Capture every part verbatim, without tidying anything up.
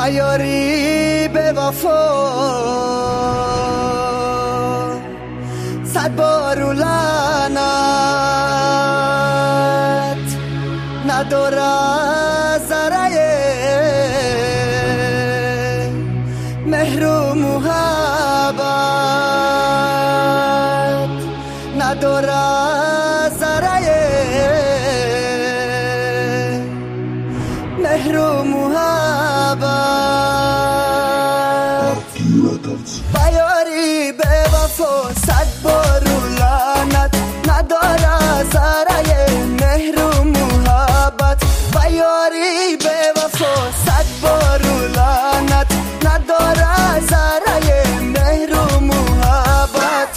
بیاری به وفا صد بارو لعنت نداره ذره مهر و محبت نداره ذره مهر و محبت بیاری به وفا صد بارو لعنت نداره ذره مهر و محبت بیاری به وفا صد بارو لعنت نداره ذره مهر و محبت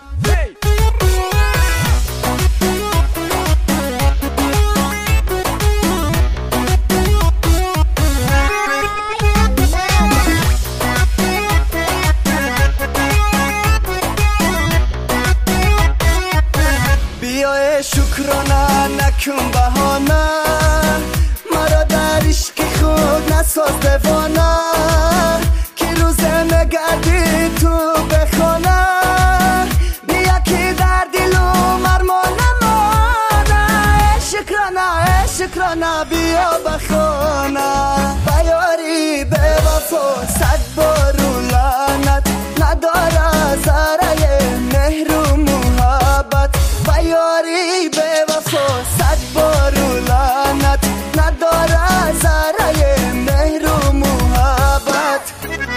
شکرانه نکن بهانه مرا در عشق خود نساز دیوانه که روزه نگردی تو بخونه بیا که در دلو مرمان مانه شکرانه شکرانه بیا بخونه بیاری به وفا صد بارو لعنت نداره ذره مهر و محبت بیاری به وفا صد بارو لعنت نداره ذره مهر و محبت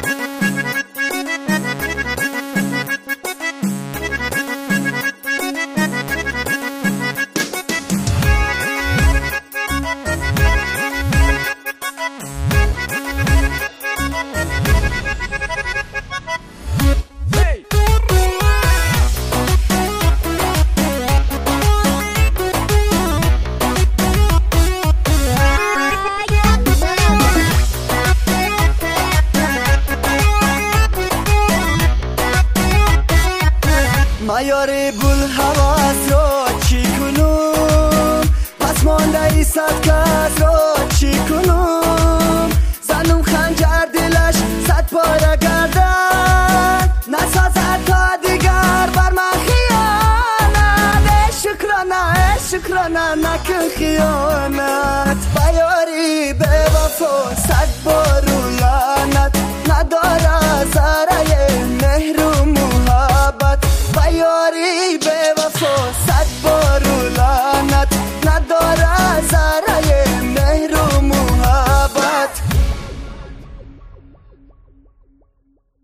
میاری بول حواس رو چی کنم پس مانده ای صد کس رو چی کنم زنم خنجر دلش صد پاره گردن نسازد تا دیگر بر من خیانت شکرانه شکرانه نکن خیانت بیاری به وفا صد بارو لعنت نداره ذره مهر و محبت بیاری به وفا صد بارو لعنت نداره ذره مهر و محبت